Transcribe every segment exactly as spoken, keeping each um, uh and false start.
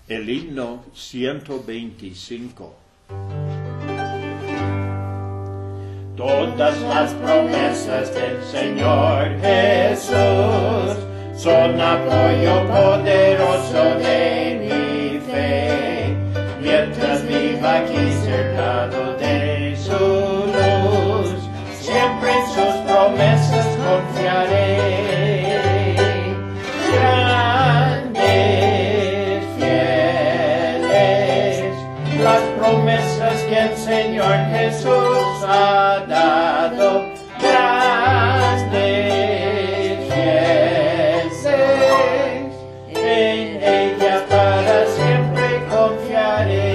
El himno ciento veinticinco. Todas las promesas del Señor Jesús son apoyo poderoso de mi fe. Mientras viva aquí cercado de su luz, siempre en sus promesas confiaré. Grandes, fieles, las promesas que el Señor Jesús ha dado. Grandes, fieles, en ellas para siempre confiaré.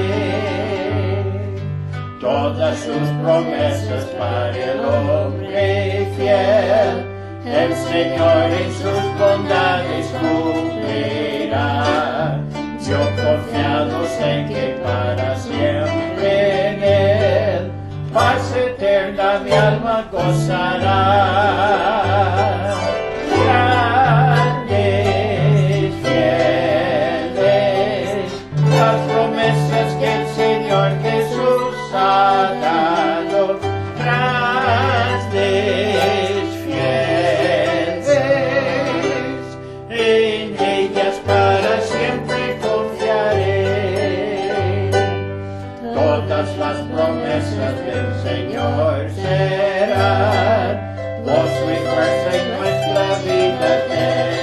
Todas sus promesas para el hombre fiel, el Señor en sus bondades cumplirá. Yo confiado sé que para siempre en Él, paz eterna mi alma gozará. Grandes, fieles, las promesas que el Señor Jesús ha dado. Grandes, fieles, en ellas para siempre confiaré. Todas las promesas del Señor serán gozo y fuerza en nuestra vida eterna.